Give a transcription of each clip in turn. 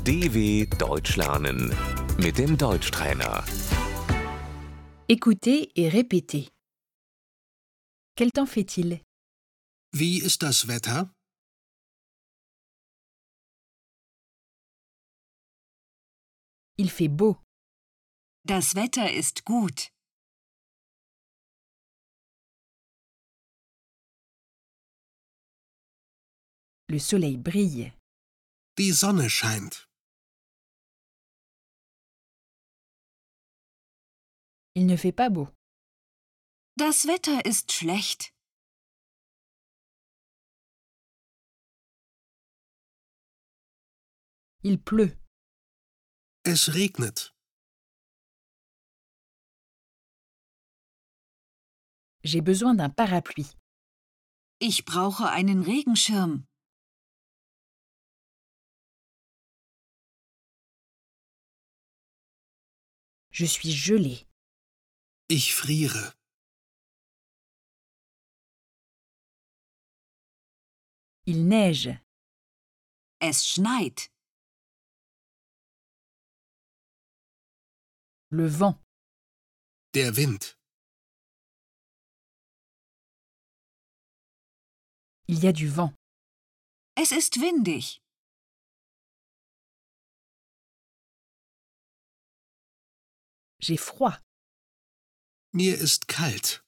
DW Deutsch lernen mit dem Deutschtrainer. Écoutez et répétez. Quel temps fait-il? Wie ist das Wetter? Il fait beau. Das Wetter ist gut. Le soleil brille. Die Sonne scheint. Il ne fait pas beau. Das Wetter ist schlecht. Il pleut. Es regnet. J'ai besoin d'un parapluie. Ich brauche einen Regenschirm. Je suis gelé. Ich friere. Il neige. Es schneit. Le vent. Der Wind. Il y a du vent. Es ist windig. J'ai froid. Mir ist kalt.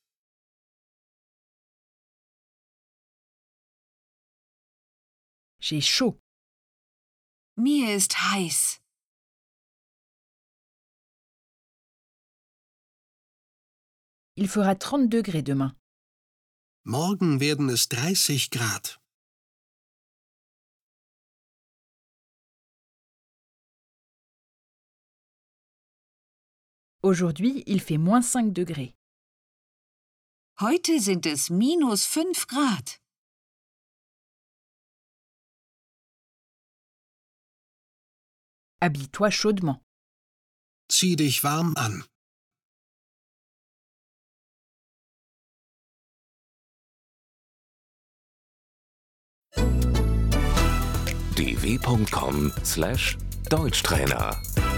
J'ai chaud. Mir ist heiß. Il fera 30 degrés demain. Morgen werden es 30 Grad. Aujourd'hui, il fait moins 5 degrés. Heute sind es -5 Grad. Habille-toi chaudement. Zieh dich warm an. dw.com/Deutschtrainer